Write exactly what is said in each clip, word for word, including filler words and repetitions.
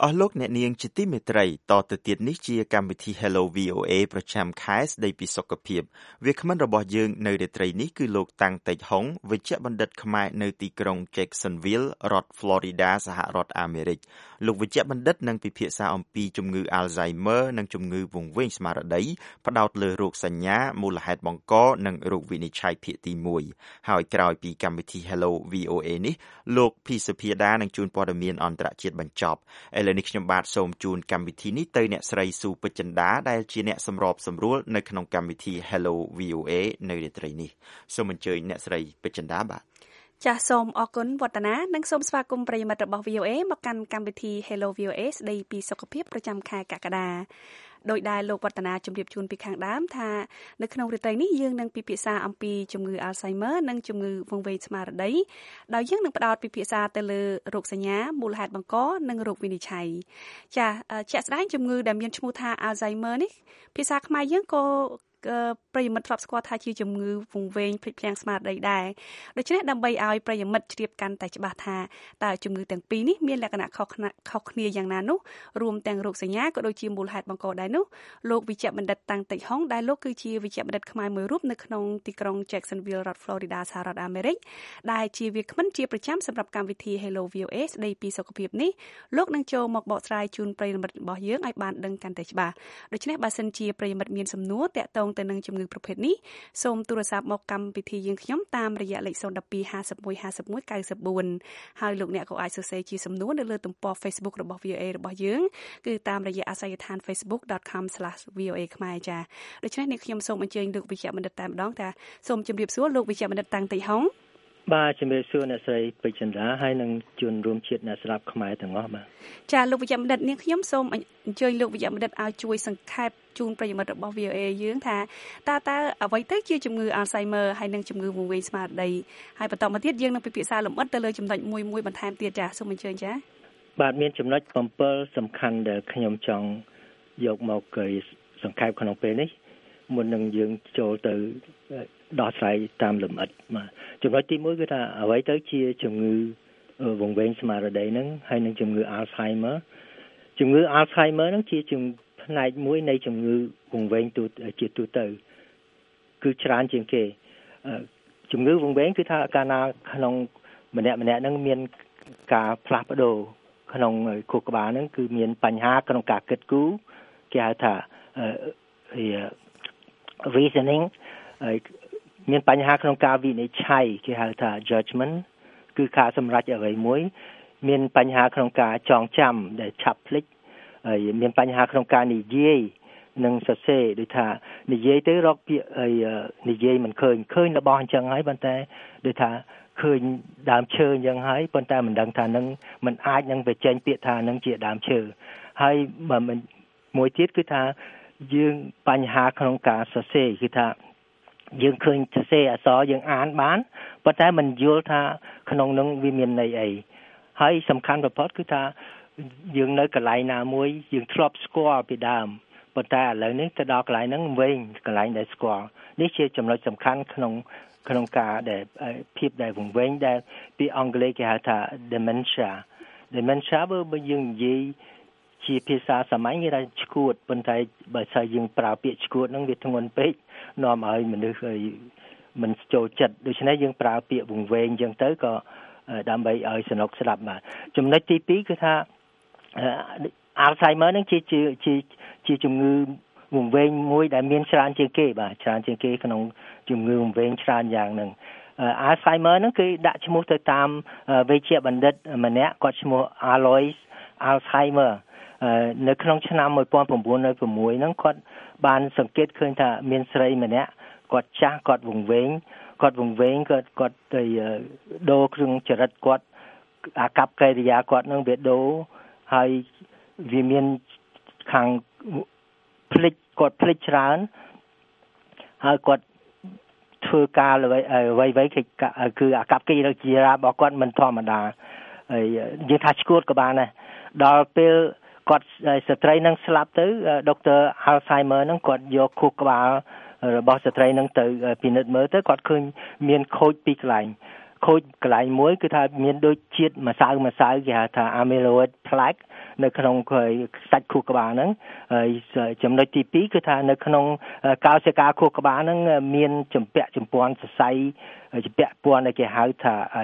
អស់លោកអ្នកនាងជាទីមេត្រីតទៅទៀតនេះជាកម្មវិធី Hello វី អូ เอ ប្រចាំខែស្ដីពីសុខភាពវាគ្មិនរបស់យើងនៅរាត្រីនេះគឺលោកតាំងតេជហុងវិជ្ជបណ្ឌិតខ្មែរនៅទីក្រុង Jacksonville រដ្ឋ Florida សហរដ្ឋអាមេរិកលោកវិជ្ជបណ្ឌិតនឹងពិភាក្សាអំពីជំងឺ Alzheimer និងជំងឺវង្វេងស្មារតីផ្ដោតលើរោគសញ្ញាមូលហេតុបង្កនិងរោគវិនិច្ឆ័យភាគទីមួយហើយក្រោយពីកម្មវិធី Hello វី អូ เอ នេះលោកភីសុភាដានឹងជួនព័ត៌មានអន្តរជាតិបញ្ចប់ឥឡូវនេះខ្ញុំបាទសូមជូនកម្មវិធីនេះទៅអ្នកស្រីស៊ូពេជ្រចិន្តាដែលជាអ្នកសម្របសម្រួលនៅក្នុងកម្មវិធី Hello វី អូ เอ នៅរាត្រីនេះសូមអញ្ជើញអ្នកស្រីពេជ្រចិន្តាបាទចាសសូមអរគុណវឌ្ឍនានិងសូមស្វាគមន៍ប្រិយមិត្តរបស់ វី អូ เอ មកកាន់កម្មវិធី Hello វី អូ เอ ស្ដីពីសុខភាពប្រចាំខែកក្កដាដោយដែលលោកវឌ្ឍនាជម្រាបជូនពីខាងដើមថានៅក្នុងរាត្រីនេះយើងនឹងពិភាក្សាអំពីជំងឺ Alzheimer និងជំងឺវង្វេងស្មារតីដោយយើងនឹងផ្ដោតពិភាក្សាទៅលើរោគសញ្ញាមូលហេតុបង្កនិងរោគវិនិច្ឆ័យចាសជាក់ស្ដែងជំងឺដែលមានឈ្មោះថា Alzheimer នេះភាសាខ្មែរយើងក៏ប្រិយមិត្តធ្លាប់ស្គាល់ថាជាជំងឺវង្វេងភ្លេចភ្លាំងស្មារតីដែរដូច្នេះដើម្បីឲ្យប្រិយមិត្តជ្រាបកាន់តែច្បាស់ថាតើជំងឺទាំងពីរនេះមានលក្ខណៈខុសខុសគ្នាយ៉ាងណានោះរួមទាំងរោគសញ្ញាក៏ដូចជាមូលហេតុបង្កដែរនោះលោកវិជ្ជបណ្ឌិតតាំងតេជហុងដែលលោកគឺជាវិជ្ជបណ្ឌិតខ្មែរមួយរូបនៅក្នុងទីក្រុង Jacksonville រដ្ឋ Florida សហរដ្ឋអាមេរិកដែលជាវាគ្មិនជាប្រចាំសម្រាប់កម្មវិធី Hello វី អូ เอ ស្ដីពីសុខភាពនេះលោកនឹងចូលមកបកស្រាយជូនប្រិយមិត្តរបស់យើងឲ្យបានដឹងកាន់តែច្បាស់ដូច្នេះបើសិនជាប្រិយមិត្តមានសំណួរតាក់ទងទៅនឹងជំងឺប្រភេទនេះសូមទូរស័ព្ទមកកម្មវិធីយើងខ្ញុំតាមរយៈលេខ ศูนย์ หนึ่ง สอง ห้า หนึ่ง ห้า หนึ่ง หนึ่ง เก้า สี่ ហើយលោកអ្នកក៏អាចសរសេរជាសំណួរនៅលើទំព័រ Facebook របស់ វី អូ เอ របស់យើងគឺតាមរយៈអាសយដ្ឋាន facebook dot com slash v o a ខ្មែរចា៎ដូច្នេះនេះខ្ញុំសូមអញ្ជើញលោកវិជ្ជបណ្ឌិតតែម្ដងថាសូមជម្រាបសួរលោកវិជ្ជបណ្ឌិតតាំងតេជហុងបាទជំរាបសួរអ្នកស្រីពេជ្រចិន្តាហើយនឹងជួនរួមជាតិអ្នកស្ដាប់ខ្មែរទាំងអស់បាទចាលោកវិជ្ជបណ្ឌិតនាងខ្ញុំសូមអញ្ជើញលោកវិជ្ជបណ្ឌិតឲ្យជួយសង្ខេបជូនប្រិយមិត្តរបស់ វី អូ เอ យើងថាតើតើអ្វីទៅជាជំងឺ Alzheimer ហើយនិងជំងឺវង្វេងស្មារតីហើយបន្តមកទៀតយើងនឹងពិភាក្សាលម្អិតទៅលើចំណុចមួយមួយបន្ថែមទៀតចាសូមអញ្ជើញចាបាទមានចំណុចbảyសំខាន់ដែលខ្ញុំចង់យកមកសង្ខេបក្នុងពេលនេះមុននឹងយើងចូលទៅដោះស្រាយតាមលម្អិតបាទចំណុចទីមួយគឺថាអ្វីទៅជាជំងឺវង្វេងស្មារតីហ្នឹងហើយនិងជំងឺ Alzheimer ជំងឺ Alzheimer ហ្នឹងជាជំងឺផ្នែកមួយនៃជំងឺវង្វេងទូជាទូទៅគឺច្រើនជាងគេជំងឺវង្វេងគឺថាកាលណាក្នុងម្នាក់ម្នាក់ហ្នឹងមានការផ្លាស់ប្ដូរក្នុងខួរក្បាលហ្នឹងគឺមានបញ្ហាក្នុងការគិតគូរគេហៅថា reasoning មានបញ្ហាក្នុងការវិនិច្ឆ័យគេហៅថា judgment គឺការសម្រេចអ្វីមួយមានបញ្ហាក្នុងការចងចាំដែលឆាប់ភ្លេចហើយមានបញ្ហាក្នុងការនិយាយនិងសរសេរដូចថានិយាយទៅរកពាក្យនិយាយមិនឃើញឃើញរបស់អញ្ចឹងហើយប៉ុន្តែដូចថាឃើញដើមឈើអញ្ចឹងហើយប៉ុន្តែមិនដឹងថានឹងមិនអាចនឹងបញ្ចេញពាក្យថានឹងជាដើមឈើហើយមួយទៀតគឺថាយើងបញ្ហាក្នុងការសរសេរគឺថាយើងឃើញសរសេរអក្សរយើងអានបានប៉ុន្តែមិនយល់ថាក្នុងនោះវាមានន័យអីហើយសំខាន់បំផុតគឺថាយើងនៅកន្លែងណាមួយយើងធ្លាប់ស្គាល់ពីដើមប៉ុន្តែឥឡូវនេះទៅដល់កន្លែងហ្នឹងវិញកន្លែងដែលស្គាល់នេះជាចំណុចសំខាន់ក្នុងក្នុងការដែលភាពដែលវង្វេងដែលពីអង់គ្លេសគេហៅថា dementia dementia បើយើងនិយាយជាភាសាសាមញ្ញគេថាឆ្កួតប៉ុន្តែបើសិនយើងប្រើពាក្យឆ្កួតហ្នឹងវាធ្ងន់ពេកនាំឲ្យមនុស្សមិនចូលចិត្តដូច្នេះយើងប្រើពាក្យវង្វេងអញ្ចឹងទៅក៏ដើម្បីឲ្យសនុកស្ដាប់បាទចំណុចទីពីរគឺថា Alzheimer ហ្នឹងជាជាជាជំងឺវង្វេងមួយដែលមានច្រើនជាងគេបាទច្រើនជាងគេក្នុងជំងឺវង្វេងច្រើនយ៉ាងហ្នឹង Alzheimer ហ្នឹងគឺដាក់ឈ្មោះទៅតាមវេជ្ជបណ្ឌិតម្នាក់គាត់ឈ្មោះ Alois Alzheimer នៅក្នុងឆ្នាំnineteen oh sixហ្នឹងគាត់បានសង្កេតឃើញថាមានស្រីម្នាក់គាត់ចាស់គាត់វង្វេងគាត់វង្វេងគាត់គាត់ទៅដូរគ្រឿងចរិតគាត់អាកប្បកិរិយាគាត់នឹងវាដូរហើយវាមានខាងភ្លេចគាត់ភ្លេចច្រើនហើយគាត់ធ្វើការអ្វីអ្វីគឺគឺអាកប្បកិរិយារបស់គាត់មិនធម្មតាហើយនិយាយថាឆ្កួតក៏បានដែរដល់ពេលគាត់ស្ត្រីនឹងស្លាប់ទៅដុកទ័រ Alzheimer នឹងគាត់យកខួរក្បាលរបស់ស្ត្រីនឹងទៅពិនិត្យមើលទៅគាត់ឃើញមានខូចពីកន្លែងខូចកន្លែងមួយគឺថាមានដូចជាតិម្សៅម្សៅគេហៅថា amyloid plaque នៅក្នុងសាច់ខួរក្បាលហ្នឹងហើយចំណុចទីពីរគឺថានៅក្នុងកោសិកាខួរក្បាលហ្នឹងមានចម្ពាក់ចម្ពាន់សរសៃចម្ពាក់ព័ន្ធដែលគេហៅថាអី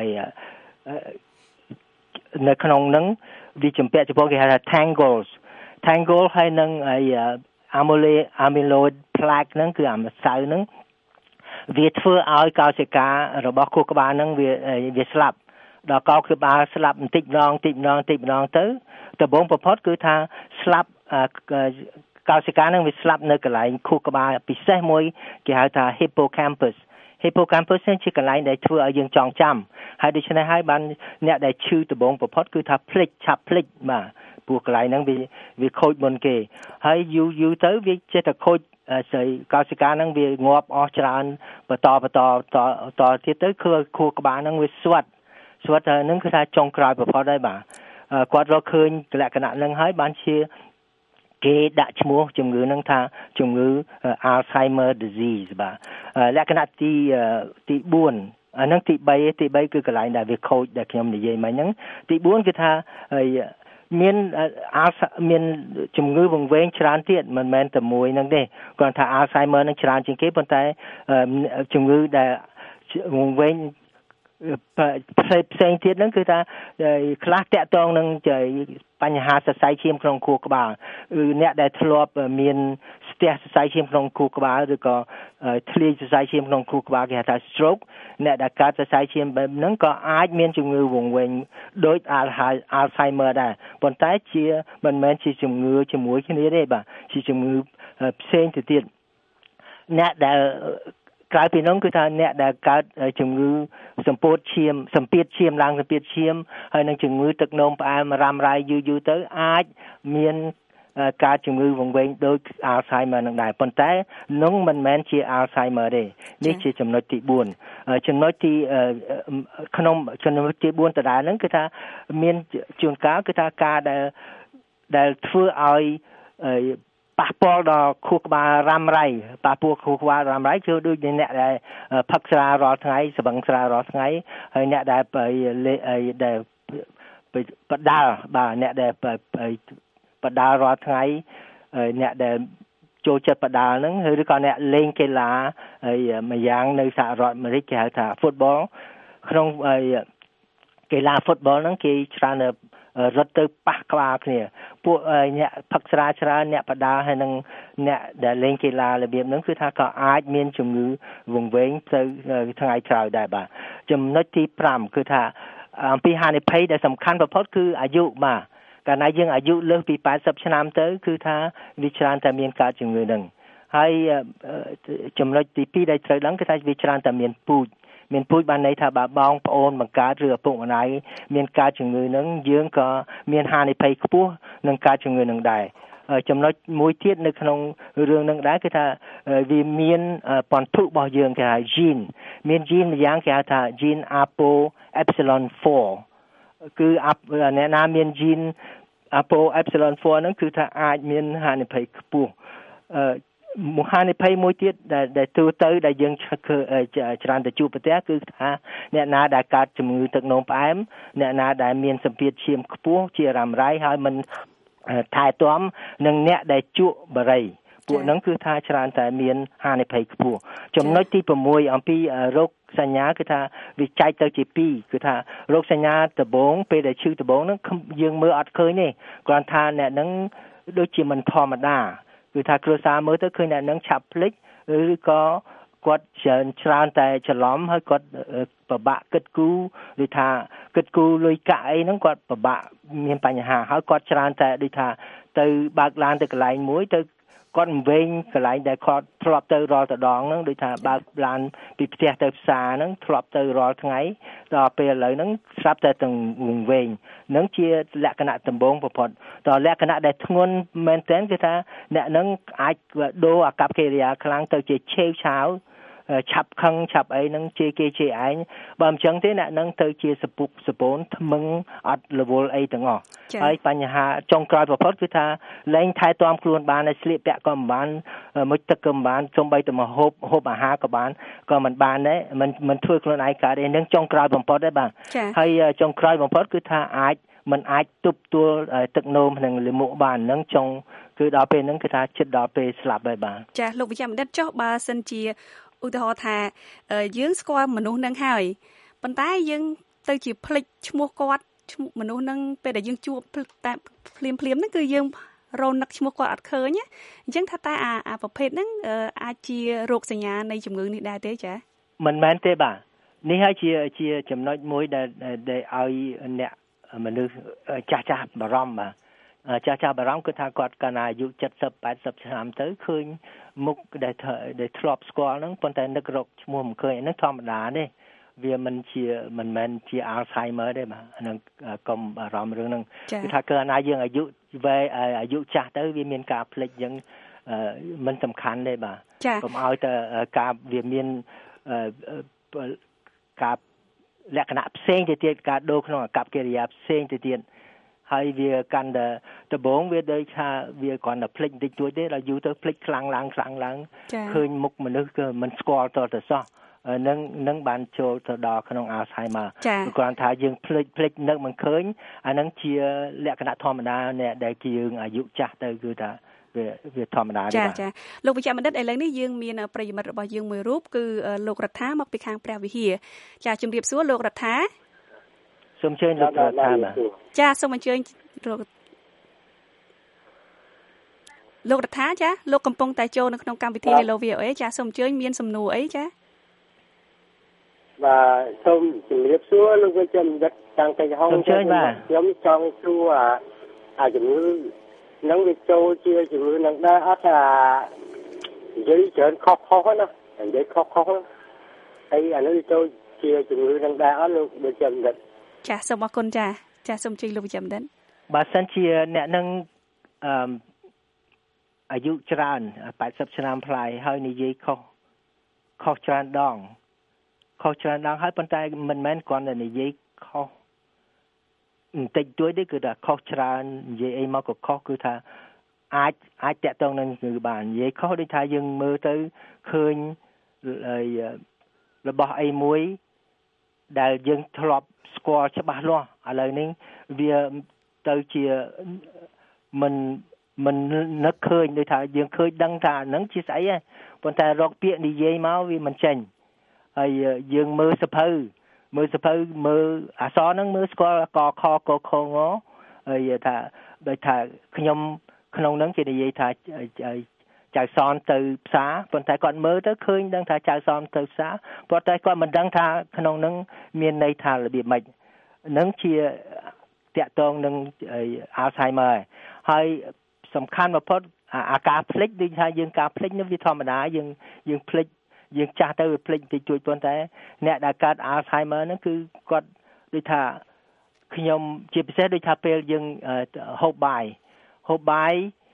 នៅក្នុងហ្នឹងវាចម្ពាក់ចម្ពាន់គេហៅថា tangles tangle ហើយនឹងអី amyloid amyloid plaque ហ្នឹងគឺអាម្សៅហ្នឹងវាធ្វើឲ្យកោសិការបស់ខួរក្បាលហ្នឹងវាវាស្លាប់ដល់កោសិកាស្លាប់បន្តិចម្ដងបន្តិចម្ដងបន្តិចម្ដងទៅដំបូងបំផុតគឺថាស្លាប់កោសិកាហ្នឹងវាស្លាប់នៅកន្លែងខួរក្បាលពិសេសមួយគេហៅថា hippocampus hippocampus ជាកន្លែងដែលធ្វើឲ្យយើងចងចាំហើយដូច្នេះហើយបានអ្នកដែលឈឺដំបូងបំផុតគឺថាភ្លេចឆាប់ភ្លេចបាទព្រោះកន្លែងហ្នឹងវាវាខូចមុនគេហើយយូរយូរទៅវាចេះតែខូចស្អីកោសិកាហ្នឹងវាងាប់អស់ច្រើនបន្តបន្តតតទៀតទៅគឺខួរក្បាលហ្នឹងវាស្វិតស្វិតហ្នឹងគឺថាចុងក្រោយបំផុតហើយបាទគាត់រកឃើញលក្ខណៈហ្នឹងហើយបានជាគេដាក់ឈ្មោះជំងឺហ្នឹងថាជំងឺ Alzheimer disease បាទលក្ខណៈទីទីបួនអាហ្នឹងទី3ទី3គឺកន្លែងដែលវាខូចដែលខ្ញុំនិយាយមិញហ្នឹងទីបួនគឺថាមានមានជំងឺវង្វេងច្រើនទៀតមិនមែនតែមួយហ្នឹងទេគាត់ថា Alzheimer នឹងច្រើនជាងគេប៉ុន្តែជំងឺដែលវង្វេងផ្សេងផ្សេងទៀតហ្នឹងគឺថាខ្លះតាក់ទងនឹងបញ្ហាសរសៃឈាមក្នុងខួរក្បាលគឺអ្នកដែលធ្លាប់មានស្ទះសរសៃឈាមក្នុងខួរក្បាលឬក៏ធ្លាយសរសៃឈាមក្នុងខួរក្បាលគេហៅថា stroke អ្នកដែលកើតសរសៃឈាមបែបហ្នឹងក៏អាចមានជំងឺវង្វេងដូច Alzheimer ដែរប៉ុន្តែជាមិនមែនជាជំងឺជាមួយគ្នាទេបាទជាជំងឺផ្សេងទៅទៀតអ្នកដែលក្រៅពីនោះគឺថាអ្នកដែលកើតជំងឺសម្ពោធឈាមសម្ពាធឈាមឡើងសម្ពាធឈាមហើយនឹងជំងឺទឹកនោមផ្អែមរ៉ាំរ៉ៃយូរយូរទៅអាចមានការជំងឺវង្វេងដូច Alzheimer នឹងដែរប៉ុន្តែនោះមិនមែនជា Alzheimer ទេនេះជាចំណុចទីបួនចំណុចទីក្នុងចំណុចទីបួនដដែលហ្នឹងគឺថាមានជួនកាលគឺថាការដែលដែលធ្វើឲ្យប៉ះពាល់ដល់ខួរក្បាលរ៉ាំរ៉ៃប៉ះពាល់ខួរក្បាលរ៉ាំរ៉ៃគឺដូចអ្នកដែលផឹកស្រារាល់ថ្ងៃស្វឹងស្រារាល់ថ្ងៃហើយអ្នកដែលដែលបដាល់បាទអ្នកដែលបដាល់រាល់ថ្ងៃអ្នកដែលចូលចិត្តបដាល់ហ្នឹងឬក៏អ្នកលេងកីឡាហើយម្យ៉ាងនៅសហរដ្ឋអាមេរិកគេហៅថា football ក្នុងកីឡា football ហ្នឹងគេច្រើនរត់ទៅប៉ះក្បាលគ្នាពួកអ្នកផឹកស្រាច្រើនអ្នកបដាហើយនឹងអ្នកដែលលេងកីឡារបៀបហ្នឹងគឺថាក៏អាចមានជំងឺវង្វេងទៅថ្ងៃក្រោយដែរបាទចំណុចទី5គឺថាអំពីហានិភ័យដែលសំខាន់បំផុតគឺអាយុបាទកាលណាយើងអាយុលើសពីแปดสิบឆ្នាំទៅគឺថាវាច្រើនតែមានកើតជំងឺហ្នឹងហើយចំណុចទីពីរដែលត្រូវដឹងគឺថាវាច្រើនតែមានពូជមានពូជបានន័យថាបើបងប្អូនបង្កើតឬឪពុកម្ដាយមានកើតជំងឺហ្នឹងយើងក៏មានហានិភ័យខ្ពស់នឹងកើតជំងឺហ្នឹងដែរចំណុចមួយទៀតនៅក្នុងរឿងហ្នឹងដែរគឺថាវាមានពន្ធុរបស់យើងគេហៅ gene មាន gene ម្យ៉ាងគេហៅថា gene A P O epsilon four គឺអ្នកណាមាន gene A P O epsilon four ហ្នឹងគឺថាអាចមានហានិភ័យខ្ពស់មហានិភ័យមួយទៀតដែលទូទៅដែលយើងច្រើនទៅជួបប្រទះគឺថាអ្នកណាដែលកើតជំងឺទឹកនោមផ្អែមអ្នកណាដែលមានសម្ពាធឈាមខ្ពស់ជារ៉ាំរ៉ៃហើយមិនថែទាំនិងអ្នកដែលជក់បារីពួកហ្នឹងគឺថាច្រើនតែមានហានិភ័យខ្ពស់ចំណុចទី6អំពីរោគសញ្ញាគឺថាវាចែកទៅជាពីរគឺថារោគសញ្ញាដំបូងពេលដែលឈឺដំបូងហ្នឹងយើងមើលអត់ឃើញទេគ្រាន់ថាអ្នកហ្នឹងដូចជាមិនធម្មតាគឺថាគ្រួសារមើលទៅឃើញអ្នកហ្នឹងឆាប់ភ្លេចឬក៏គាត់ច្រើនច្រើនតែច្រឡំហើយគាត់ពិបាកគិតគូរឬថាគិតគូរលុយកាក់អីហ្នឹងគាត់ពិបាកមានបញ្ហាហើយគាត់ច្រើនតែដូចថាទៅបើកឡានទៅកន្លែងមួយទៅគាត់វែងកន្លែងដែលគាត់ធ្លាប់ទៅរាល់ដងហ្នឹងដូចថាបើកឡានពីផ្ទះទៅផ្សារហ្នឹងធ្លាប់ទៅរាល់ថ្ងៃដល់ពេលឥឡូវហ្នឹងស្រាប់តែទាំងវែងហ្នឹងជាលក្ខណៈដំបូងបំផុតដល់លក្ខណៈដែលធ្ងន់មែនទែនគឺថាអ្នកហ្នឹងអាចដូរអាកប្បកិរិយាខ្លាំងទៅជាឆេវឆាវឆាប់ខឹងឆាប់អីហ្នឹងជេរគេជេរឯងបើមិនចឹងទេអ្នកហ្នឹងទៅជាសពុកសពូនថ្មឹងអត់រវល់អីទាំងអស់ហើយបញ្ហាចុងក្រោយបំផុតគឺថាលែងថែទាំខ្លួនបានហើយស្លៀកពាក់ក៏មិនបានមុជទឹកក៏មិនបានសូម្បីតែមកហូបហូបអាហារក៏បានក៏មិនបានដែរមិនមិនធ្វើខ្លួនឯងកើតទេនឹងចុងក្រោយបំផុតដែរបាទហើយចុងក្រោយបំផុតគឺថាអាចมันអាចទប់ទួលទឹកនោមនិងលាមកបាននឹងចុងគឺដល់ពេលហ្នឹងគឺថាចិត្តដល់ពេលស្លាប់ហើយបាទចាលោកវិជ្ជបណ្ឌិតចុះបើសិនជាឧទាហរណ៍ថាយើងស្គាល់មនុស្សនឹងហើយប៉ុន្តែយើងទៅជាភ្លេចឈ្មោះគាត់ឈ្មោះមនុស្សនឹងពេលដែលយើងជួបតែភ្លាមភ្លាមហ្នឹងគឺយើងរនឹកឈ្មោះគាត់អត់ឃើញអញ្ចឹងថាតែអាអាប្រភេទហ្នឹងអាចជារោគសញ្ញានៃជំងឺនេះដែរទេចាមិនមែនទេបាទនេះហើយជាជាចំណុចមួយដែលដែលឲ្យអ្នកមនុស្សចាស់ចាស់បារម្ភបាទចាស់ចាស់បារម្ភគឺថាគាត់កាលណាអាយុเจ็ดสิบ แปดสิบឆ្នាំទៅឃើញមុខដែលដែលធ្លាប់ស្គាល់ហ្នឹងប៉ុន្តែនឹករកឈ្មោះមិនឃើញហ្នឹងធម្មតាទេវាមិនជាមិនមែនជា Alzheimer ទេបាទហ្នឹងកុំបារម្ភរឿងហ្នឹងគឺថាកាលណាយើងអាយុវែងអាយុចាស់ទៅវាមានការភ្លេចយ៉ាងមិនសំខាន់ទេបាទកុំឲ្យតែការវាមានការលក្ខណៈផ្សេងទៅទៀតការដូរក្នុងអាកប្បកិរិយាផ្សេងទៅទៀតហើយវាកាន់តែដំបូងវាដូចថាវាគ្រាន់តែភ្លេចបន្តិចតួចទេដល់យូរទៅភ្លេចខ្លាំងឡើងខ្លាំងឡើងឃើញមុខមនុស្សគឺមិនស្គាល់តទៅសោះនឹងនឹងបានចូលទៅដល់ក្នុង Alzheimer គ្រាន់ថាយើងភ្លេចភ្លេចនឹកមិនឃើញអានឹងជាលក្ខណៈធម្មតាដែលយើងអាយុចាស់ទៅគឺថាវាវាធម្មតាទេចាចាលោកវិជ្ជបណ្ឌិតឥឡូវនេះយើងមានប្រិយមិត្តរបស់យើងមួយរូបគឺលោករដ្ឋាមកពីខាងព្រះវិហារចាជំរាបសួរលោករដ្ឋាសូមអញ្ជើញលោករដ្ឋាបាទចាសូមអញ្ជើញលោកលោករដ្ឋាចាលោកកំពុងតែចូលនៅក្នុងកម្មវិធី Hello វី អូ អេ ចាសូមអញ្ជើញមានសំណួរអីចាបាទសូមជម្រាបសួរលោកវិជ្ជបណ្ឌិតតាំងតែហងខ្ញុំខ្ញុំចង់សួរអាជំងឺនឹងវាចូលជាជំងឺនឹងដែរអត់ថានិយាយច្រើនខុសខុសណានិយាយខុសខុសហើយអានេះចូលជាជំងឺនឹងដែរអត់លោកវិជ្ជបណ្ឌិតចាសូមអរគុណចាចាសូមជួយលោកវិជ្ជបណ្ឌិតបើសិនជាអ្នកនឹងអឺអាយុច្រើនแปดสิบឆ្នាំប្លាយហើយនិយាយខុសខុសច្រើនដងខុសច្រើនដងហើយប៉ុន្តែមិនមែនគ្រាន់តែនិយាយខុសបន្តិចតួចទេគឺថាខុសច្រើននិយាយអីមកក៏ខុសគឺថាអាចអាចតាក់ទងនឹងគឺបាននិយាយខុសដូចថាយើងមើលទៅឃើញរបស់អីមួយដែលយើងធ្លាប់ស្គាល់ច្បាស់លាស់ឥឡូវនេះវាទៅជាមិនមិននឹកឃើញដូចថាយើងឃើញដឹងថាហ្នឹងជាស្អីហ៎ប៉ុន្តែរកពាក្យនិយាយមកវាមិនចេញហើយយើងមើលសភៅមើលសភៅមើលអក្សរហ្នឹងមើលស្គាល់កខកខងហើយថាដូចថាខ្ញុំក្នុងហ្នឹងគេនិយាយថាចៅសនទៅផ្សារប៉ុន្តែគាត់មើលទៅឃើញដឹងថាចៅសនទៅផ្សារប៉ុន្តែគាត់មិនដឹងថាក្នុងហ្នឹងមានន័យថារបៀបម៉េចហ្នឹងជាតាក់ទងនឹង Alzheimer ហើយសំខាន់បំផុតអាការភ្លេចដូចថាយើងការភ្លេចនេះវាធម្មតាយើងយើងភ្លេចយើងចាស់ទៅវាភ្លេចតិចតួចប៉ុន្តែអ្នកដែលកើត Alzheimer ហ្នឹងគឺគាត់ដូចថាខ្ញុំជាពិសេសដូចថាពេលយើងហូបបាយហូបបាយ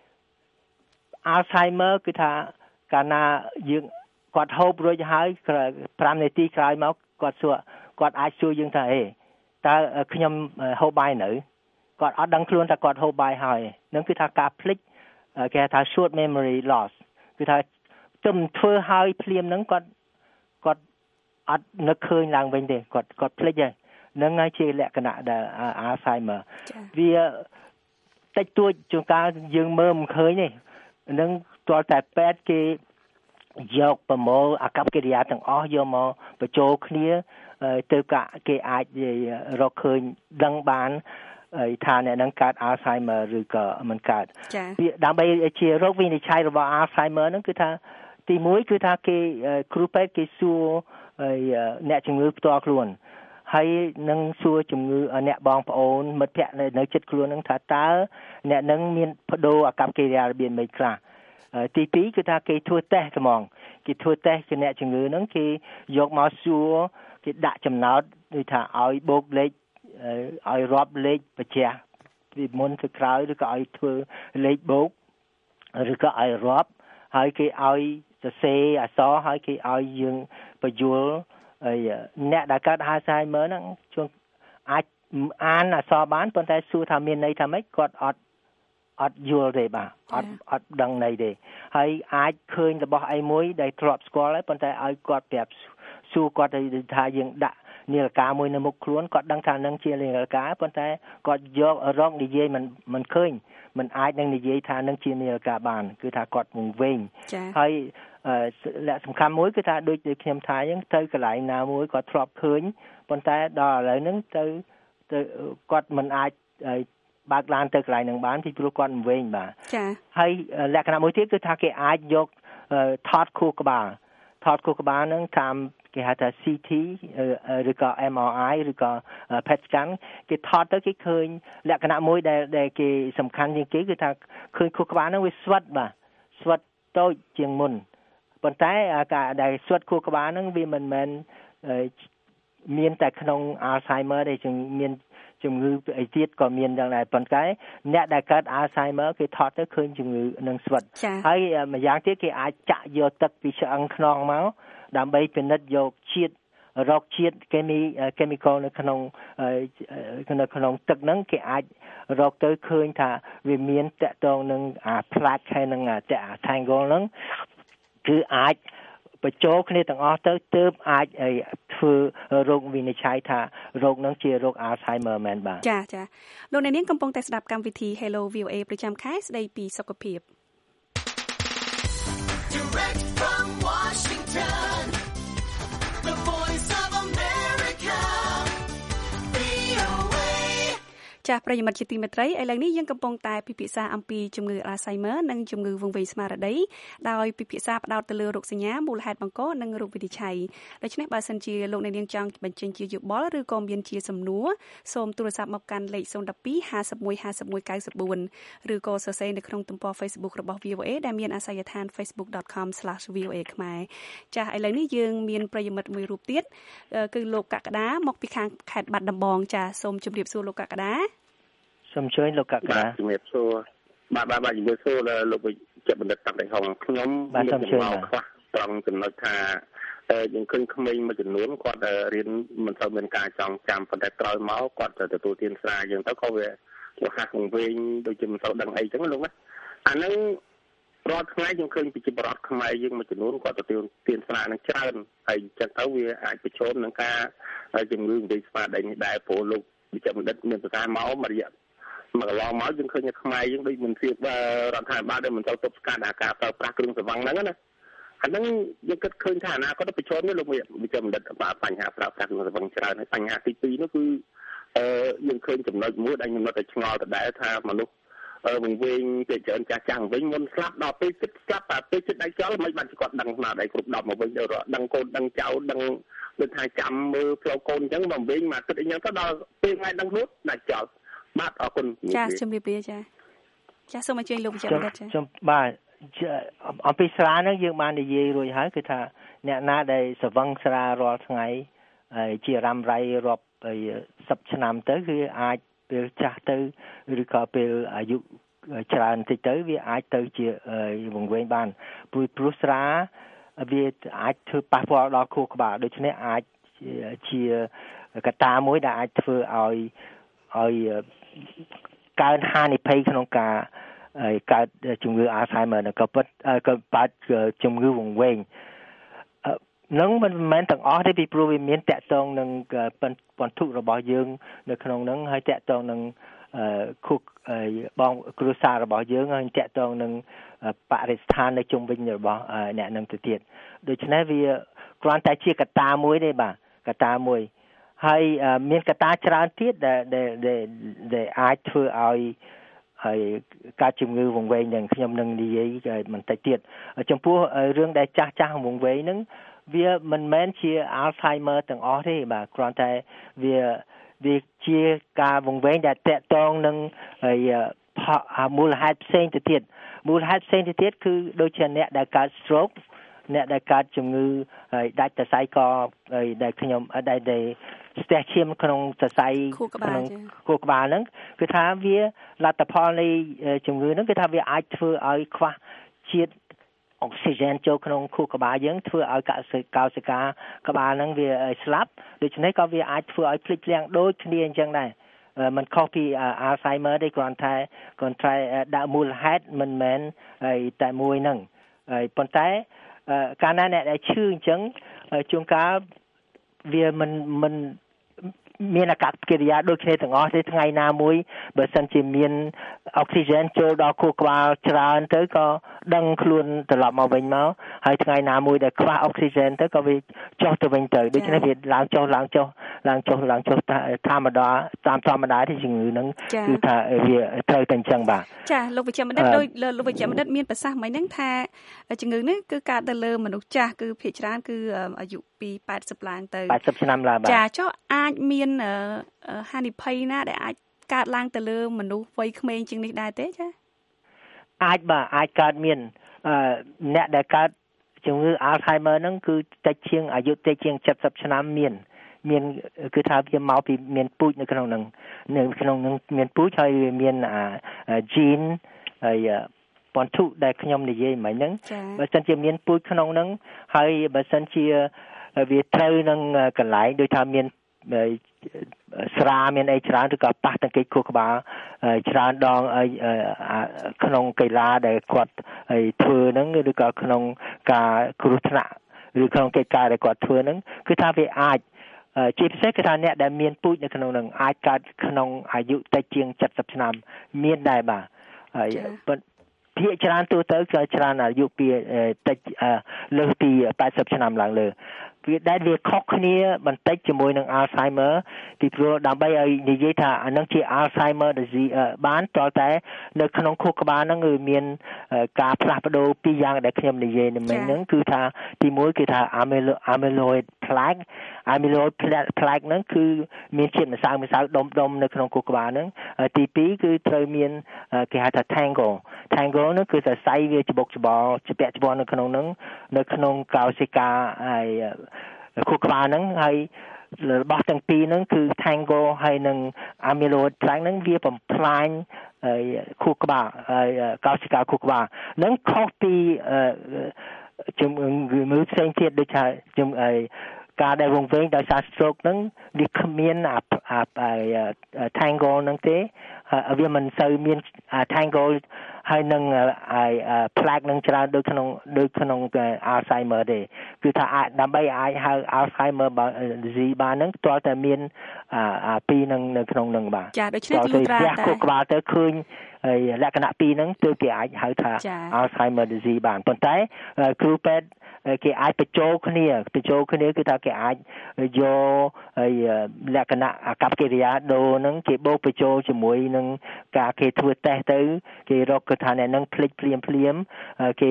Alzheimer គឺថាកាលណាយើងគាត់ហូបរួចហើយfiveនាទីក្រោយមកគាត់សួរគាត់អាចសួរយើងថាហេតើខ្ញុំហូបបាយនៅគាត់អត់ដឹងខ្លួនថាគាត់ហូបបាយហើយនឹងគឺថាការភ្លេចគេហៅថា short memory loss គឺថាទំធ្វើហើយភ្លាមហ្នឹងគាត់គាត់អត់នឹកឃើញឡើងវិញទេគាត់គាត់ភ្លេចហើយហ្នឹងហើយជាលក្ខណៈដែល Alzheimer វាតិចតួចជួនកាលយើងមើលមិនឃើញទេហ្នឹងទាល់តែពេទ្យគេយកប្រមូលអាកប្បកិរិយាទាំងអស់យកមកបញ្ចូលគ្នាទៅគេអាចរកឃើញដឹងបានថាអ្នកនឹងកើត Alzheimer ឬក៏មិនកើតវាដើម្បីជារោគវិនិច្ឆ័យរបស់ Alzheimer ហ្នឹងគឺថាទីមួយគឺថាគេគ្រូពេទ្យគេសួរអ្នកជំងឺផ្ទាល់ខ្លួនហើយនឹងសួរជំងឺអ្នកបងប្អូនមិត្តភ័ក្តិនៅជិតខ្លួនហ្នឹងថាតើអ្នកនឹងមានបដូរអាកប្បកិរិយារបៀបម៉េចខ្លះទីពីរគឺថាគេធ្វើតេស្តហ្មងគេធ្វើតេស្តគឺអ្នកជំងឺហ្នឹងគេយកមកសួរគេដាក់ចំណោទដូចថាឲ្យបូកលេខឲ្យរាប់លេខបញ្ជាក់ពីមុនទៅក្រោយឬក៏ឲ្យធ្វើលេខបូកឬក៏ឲ្យរាប់ហើយគេឲ្យសរសេរអក្សរហើយគេឲ្យយើងបញ្យល់ហើយអ្នកដែលកើត Alzheimer ហ្នឹងជួនអាចអានអក្សរបានប៉ុន្តែសួរថាមានន័យថាម៉េចគាត់អត់អត់យល់ទេបាទអត់អត់ដឹងន័យទេហើយអាចឃើញរបស់អីមួយដែលធ្លាប់ស្គាល់ហើយប៉ុន្តែឲ្យគាត់ប្រាប់សួរគាត់ថាយើងដាក់នាឡិកាមួយនៅមុខខ្លួនគាត់ដឹងថានឹងជានាឡិកាប៉ុន្តែគាត់យករកនិយាយមិនមិនឃើញមិនអាចនឹងនិយាយថានឹងជានាឡិកាបានគឺថាគាត់វង្វេងហើយលក្ខសំខាន់មួយគឺថាដូចខ្ញុំថាអញ្ចឹងទៅកន្លែងណាមួយគាត់ធ្លាប់ឃើញប៉ុន្តែដល់ឥឡូវហ្នឹងទៅទៅគាត់មិនអាចបើកឡានទៅកន្លែងហ្នឹងបានពីព្រោះគាត់វង្វេងបាទចា៎ហើយលក្ខណៈមួយទៀតគឺថាគេអាចយកថតខួរក្បាលថតខួរក្បាលហ្នឹងតាមគេហៅថា C T ឬក៏ M R I ឬក៏ P E T scan គេថតទៅគេឃើញលក្ខណៈមួយដែលដែលគេសំខាន់ជាងគេគឺថាឃើញខួរក្បាលហ្នឹងវាស្វិតបាទស្វិតតូចជាងមុនប៉ុន្តែការដែលស្វិតខួរក្បាលហ្នឹងវាមិនមែនមានតែក្នុង Alzheimer ទេជាងមានជំងឺអីទៀតក៏មានយ៉ាងដែរប៉ុន្តែអ្នកដែលកើត Alzheimer គេថតទៅឃើញជំងឺនឹងស្វិតហើយម្យ៉ាងទៀតគេអាចចាក់យកទឹកពីឆ្អឹងខ្នងមកដើម្បីពិនិត្យយកជាតិរោគជាតិគេមី chemical នៅក្នុងនៅក្នុងទឹកហ្នឹងគេអាចរកទៅឃើញថាវាមានតកតងនឹងអា plaque ហើយនឹងអា tangle ហ្នឹងគឺអាចបញ្ចូលគ្នាទាំងអស់ទៅទើបអាចធ្វើរោគវិនិច្ឆ័យថារោគហ្នឹងជារោគ Alzheimer មែនបាទចាចាលោកអ្នកនាងកំពុងតែស្ដាប់កម្មវិធី Hello វី អូ เอ ប្រចាំខែស្ដីពីសុខភាព Direct from Washington The Voice of America វី អូ เอ ចាស់ប្រិយមិត្តជាទីមេត្រីឥឡូវនេះយើងកំពុងតែពិភាក្សាអំពីជំងឺ Alzheimer និងជំងឺវង្វេងស្មារតីដោយពិភាក្សាផ្ដោតទៅលើរោគសញ្ញាមូលហេតុបង្កនិងរោគវិនិច្ឆ័យដូច្នេះបើសិនជាលោកអ្នកនាងចង់បញ្ចេញជាយោបល់ឬក៏មានជាសំណួរសូមទូរស័ព្ទមកកាន់លេខ 012 51 51 94 ឬក៏សរសេរនៅក្នុងទំព័រ Facebook របស់ វី អូ เอ ដែលមានអាសយដ្ឋាន facebook dot com slash v o a ខ្មែរចាស់ឥឡូវនេះយើងមានប្រិយមិត្តមួយរូបទៀតគឺលោកកក្កដាមកពីខាងខេត្តបាត់ដំបងចាស់សូមជម្រាបសួរលោកកក្កដាសូមអញ្ជើញលោកកក្កដាជំរាបសួរបាទបាទបាទជំរាបសួរលោកវិជ្ជបណ្ឌិតតាំងតែហងខ្ញុំមានចំនួនខ្លះត្រង់ចំណុចថាយើងឃើញក្មេងមួយចំនួនគាត់រៀនមិនសូវមានការចងចាំប៉ុន្តែក្រោយមកគាត់ទៅទទួលទានស្រាអញ្ចឹងទៅក៏វាលោះហាស់វង្វេងដូចជាមិនសូវដឹងអីអញ្ចឹងលោកណាអាហ្នឹងរាល់ថ្ងៃយើងឃើញប្រជាពលរដ្ឋខ្មែរយើងមួយចំនួនគាត់ទទួលទានស្រាហ្នឹងច្រើនហើយអញ្ចឹងទៅវាអាចប្រឈមនឹងការជំងឺវង្វេងស្មារតីនេះដែរព្រោះលោកវិជ្ជបណ្ឌិតមានប្រសាសន៍មកមួយរយៈមកកន្លងមកយើងឃើញថាខ្មែរយើងដូចមិនធៀបរដ្ឋាភិបាលដែលមិនទៅទប់ស្កាត់អាការប្រើប្រាស់គ្រឿងស្រវឹងហ្នឹងណាអាហ្នឹងយើងគិតឃើញថាអនាគតប្រឈមនេះលោកវិជ្ជបណ្ឌិតបញ្ហាប្រើប្រាស់គ្រឿងស្រវឹងច្រើនហើយបញ្ហាទីពីរនោះគឺអឺយើងឃើញចំណុចមួយដែលខ្ញុំនៅតែឆ្ងល់ដដែលថាមនុស្សវង្វេងពេលច្រើនចាស់ចាស់វិញមុនស្លាប់ដល់ពេលចិត្តស្លាប់តែពេលចិត្តដៃចោលមិនបានគាត់ដឹងស្មារតីគ្រប់ដប់មកវិញទៅដឹងកូនដឹងចៅដឹងដូចថាចាំមើលផ្លូវកូនអញ្ចឹងមកវិញមកគិតអីហ្នឹងទៅដល់ពេលថ្ងៃដឹងខ្លួនដាច់ចោលបាទអរគុណចាជំរាបលាចាចាសូមអញ្ជើញលោកវិជ្ជបណ្ឌិតចាបាទអំពីស្រាហ្នឹងយើងបាននិយាយរួចហើយគឺថាអ្នកណាដែលស្រវឹងស្រារាល់ថ្ងៃជារ៉ាំរ៉ៃរាប់សិបឆ្នាំទៅគឺអាចពេលចាស់ទៅឬក៏ពេលអាយុច្រើនតិចទៅវាអាចទៅជាវង្វេងបានព្រោះព្រោះស្រាវាអាចធ្វើប៉ះពាល់ដល់ខួរក្បាលដូច្នេះអាចជាកត្តាមួយដែលអាចធ្វើឲ្យឲ្យកើនហានិភ័យក្នុងការកើតជំងឺ Alzheimer និងក៏ពិតក៏បាត់ជំងឺវង្វេងនឹងមិនមែនទាំងអស់ទេពីព្រោះវាមានតកតងនឹងពន្ធុរបស់យើងនៅក្នុងនឹងហើយតកតងនឹងគុកបងគ្រួសាររបស់យើងហើយតកតងនឹងបរិស្ថាននៅជុំវិញរបស់អ្នកនឹងទៅទៀតដូច្នេះវាគ្រាន់តែជាកត្តាមួយទេបាទកត្តាមួយហើយមានកត្តាច្រើនទៀតដែលដែលដែលអាចធ្វើឲ្យហើយការជំងឺវង្វេងនឹងខ្ញុំនឹងនិយាយបន្តិចទៀតចំពោះរឿងដែលចាស់ចាស់វង្វេងហ្នឹងវាមិនមែនជា Alzheimer ទាំងអស់ទេបាទគ្រាន់តែវាវាជាការវង្វេងដែលតកតងនឹងមូលហេតុផ្សេងទៅទៀតមូលហេតុផ្សេងទៅទៀតគឺដូចជាអ្នកដែលកើត stroke អ្នកដែលកើតជំងឺដាច់សរសៃកដែលខ្ញុំដែលស្ទះឈាមក្នុងសរសៃក្នុងខួរក្បាលហ្នឹងគឺថាវាលទ្ធផលនៃជំងឺហ្នឹងគឺថាវាអាចធ្វើឲ្យខ្វះជាតិអុកស៊ីហ្សែនចូលក្នុងខួរក្បាលយើងធ្វើឲ្យកោសិកាក្បាលហ្នឹងវាស្លាប់ដូច្នេះក៏វាអាចធ្វើឲ្យភ្លេចភ្លាំងដូចគ្នាអញ្ចឹងដែរมันខុសពី Alzheimer ទេគ្រាន់តែគ្រាន់តែដាក់មូលហេតុមិនមែនតែមួយហ្នឹងហើយប៉ុន្តែកាលណាអ្នកដែលឈឺអញ្ចឹងជួនកាលវាមិនមិនមានអាកប្បកិរិយាដូចគ្នាទាំងអស់ទេថ្ងៃណាមួយបើសិនជាមានអុកស៊ីហ្សែនចូលដល់ខួរក្បាលច្រើនទៅក៏ដឹងខ្លួនត្រឡប់មកវិញមកហើយថ្ងៃណាមួយដែលខ្វះអុកស៊ីហ្សែនទៅក៏វាចុះទៅវិញទៅដូច្នេះវាឡើងចុះឡើងចុះឡើងចុះឡើងចុះធម្មតាតាមធម្មតាទេជំងឺហ្នឹងគឺថាវាត្រូវតែអញ្ចឹងបាទចាលោកវិជ្ជបណ្ឌិតដោយលោកវិជ្ជបណ្ឌិតមានប្រសាសន៍មិញហ្នឹងថាជំងឺនេះគឺកើតទៅលើមនុស្សចាស់គឺភាគច្រើនគឺអាយុពីแปดสิบឡើងទៅแปดสิบឆ្នាំឡើងបាទចាចុះអាចមានហានិភ័យណាដែលអាចកើតឡើងទៅលើមនុស្សវ័យក្មេងជាងនេះដែរទេចាអាចបាទអាចកើតមានអ្នកដែលកើតជំងឺ Alzheimer ហ្នឹងគឺតិចជាងអាយុតិចជាងเจ็ดสิบឆ្នាំមានមានគឺថាវាមកពីមានពូជនៅក្នុងហ្នឹងនៅក្នុងហ្នឹងមានពូជហើយវាមានអា gene ហើយបន្ទុកដែលខ្ញុំនិយាយមិញហ្នឹងបើសិនជាមានពូជក្នុងហ្នឹងហើយបើសិនជាវាត្រូវនឹងកន្លែងដូចថាមានស្រាមានអីច្រើនឬក៏ប៉ះទង្គិចខួរក្បាលច្រើនដងក្នុងកីឡាដែលគាត់ធ្វើហ្នឹងឬក៏ក្នុងការគ្រោះថ្នាក់ឬក្នុងកិច្ចការដែលគាត់ធ្វើហ្នឹងគឺថាវាអាចជាពិសេសគឺថាអ្នកដែលមានពូជនៅក្នុងហ្នឹងអាចកើតក្នុងអាយុតិចជាងเจ็ดสิบឆ្នាំមានដែរបាទហើយភាគច្រើនទូទៅគឺច្រើនអាយុពីតិចលើសពីแปดสิบឆ្នាំឡើងលើវាដែលវាខុសគ្នាបន្តិចជាមួយនឹង Alzheimer ពីព្រោះដើម្បីឲ្យនិយាយថាអានឹងជា Alzheimer disease បានតើតែនៅក្នុងខួរក្បាលហ្នឹងគឺមានការផ្លាស់ប្ដូរពីរយ៉ាងដែលខ្ញុំនិយាយមិញហ្នឹងគឺថាទីមួយគឺថា amyloid plaque amyloid plaque ហ្នឹងគឺមានជាតិម្សៅម្សៅដុំដុំនៅក្នុងខួរក្បាលហ្នឹងទីពីរគឺត្រូវមានគេហៅថា tangle tangle ហ្នឹងគឺសរសៃវាច្បុកច្បល់ជាពាក់ច្បល់នៅក្នុងហ្នឹងនៅក្នុងកោសិកាហើយខួរក្បាលហ្នឹងហើយរបស់ទាំងពីរហ្នឹងគឺ tangle ហើយនឹង amyloid plaque ហ្នឹងវាបំផ្លាញខួរក្បាលហើយកោសិកាខួរក្បាលហ្នឹងខុសពីជំងឺផ្សេងទៀតដូចថាជំងឺការដែលវង្វេងដោយសារ stroke ហ្នឹងវាគ្មានអា tangle ហ្នឹងទេវាមិនសូវមាន tangle ហើយនឹងផ្លាកនឹងច្រើនដូចក្នុងដូចក្នុង Alzheimer ទេគឺថាអាចដើម្បីអាចហៅ Alzheimer disease បានហ្នឹងទាល់តែមានអាពីរនឹងនៅក្នុងនឹងបាទចាដូច្នេះលុត្រាតែខួរក្បាលទៅឃើញលក្ខណៈពីរហ្នឹងទើបគេអាចហៅថា Alzheimer disease បានប៉ុន្តែគ្រូពេទ្យគេអាចបញ្ចូលគ្នាបញ្ចូលគ្នាគឺថាគេអាចយកលក្ខណៈអាកប្បកិរិយាដូរហ្នឹងគេបូកបញ្ចូលជាមួយនឹងការគេធ្វើតេស្តទៅគេរកគឺថាអ្នកហ្នឹងភ្លេចភ្លាមភ្លាមគេ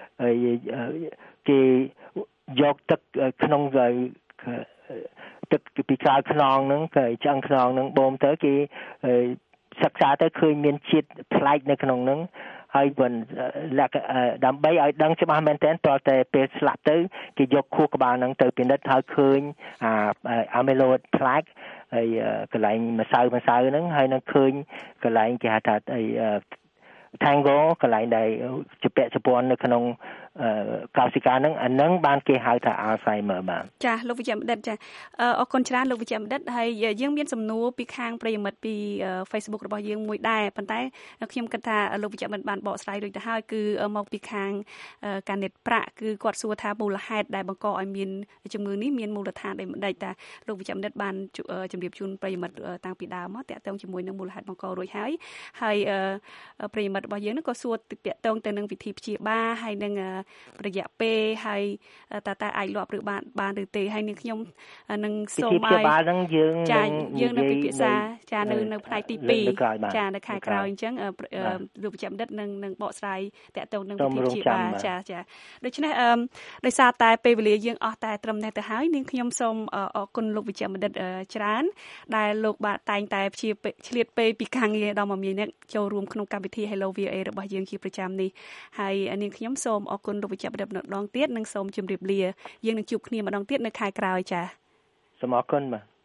គេយកទឹកក្នុងទឹកពីក្រៅខ្នងហ្នឹងគេឆ្អឹងខ្នងហ្នឹងបូមទៅគេសិក្សាទៅឃើញមានជាតិប្លែកនៅក្នុងហ្នឹងហើយមិនដើម្បីឲ្យដឹងច្បាស់មែនទែនតើតែពេលស្លាប់ទៅគេយកខួរក្បាលហ្នឹងទៅពិនិត្យហើយឃើញអា amyloid plaque ហើយកន្លែងម្សៅម្សៅហ្នឹងហើយនឹងឃើញកន្លែងគេហៅថាអី tangle កន្លែងដែលជាពាក់ជប៉ុននៅក្នុងកោសិកាហ្នឹងអាហ្នឹងបានគេហៅថា Alzheimer បាទចាលោកវិជ្ជបណ្ឌិតចាអរគុណច្រើនលោកវិជ្ជបណ្ឌិតហើយយើងមានសំណួរពីខាងប្រិយមិត្តពី Facebook របស់យើងមួយដែរប៉ុន្តែខ្ញុំគិតថាលោកវិជ្ជបណ្ឌិតបានបកស្រាយរួចទៅហើយគឺមកពីខាងការនេតប្រាក់គឺគាត់សួរថាមូលហេតុដែលបង្កឲ្យមានជំងឺនេះមានមូលដ្ឋានដូចម្ដេចតាលោកវិជ្ជបណ្ឌិតបានជម្រាបជូនប្រិយមិត្តតាំងពីដើមមកតាក់ទងជាមួយនឹងមូលហេតុបង្ករួចហើយហើយប្រិយមិត្តរបស់យើងក៏សួរតាក់ទងទៅនឹងវិធីព្យាបាលហើយនឹងរយៈពេលហើយតើតើអាចលាប់ឬបានបានឬទេហើយនឹងខ្ញុំនឹងសូមឲ្យចាយើងនៅពិភាក្សាចានៅនៅផ្នែកទីពីរចានៅខែក្រោយអញ្ចឹងលោកវិជ្ជបណ្ឌិតនឹងនឹងបកស្រាយតាក់ទងនឹងវិធីព្យាបាលចាចាដូច្នេះដោយសារតែពេលវេលាយើងអស់តែត្រឹមនេះទៅហើយនាងខ្ញុំសូមអរគុណលោកវិជ្ជបណ្ឌិតច្រើនដែលលោកបាទតែងតែព្យាឆ្លៀតពេលពីការងារដល់មកមាននេះចូលរួមក្នុងកម្មវិធី Hello វី អូ អេ របស់យើងជាប្រចាំនេះហើយនាងខ្ញុំសូមអរគុណលោកវិជ្ជបណ្ឌិតម្ដងទៀតនិងសូមជម្រាបលាយើងនឹងជួបគ្នាម្ដងទៀតនៅខែក្រោយចា៎សូមអរគុណបាទ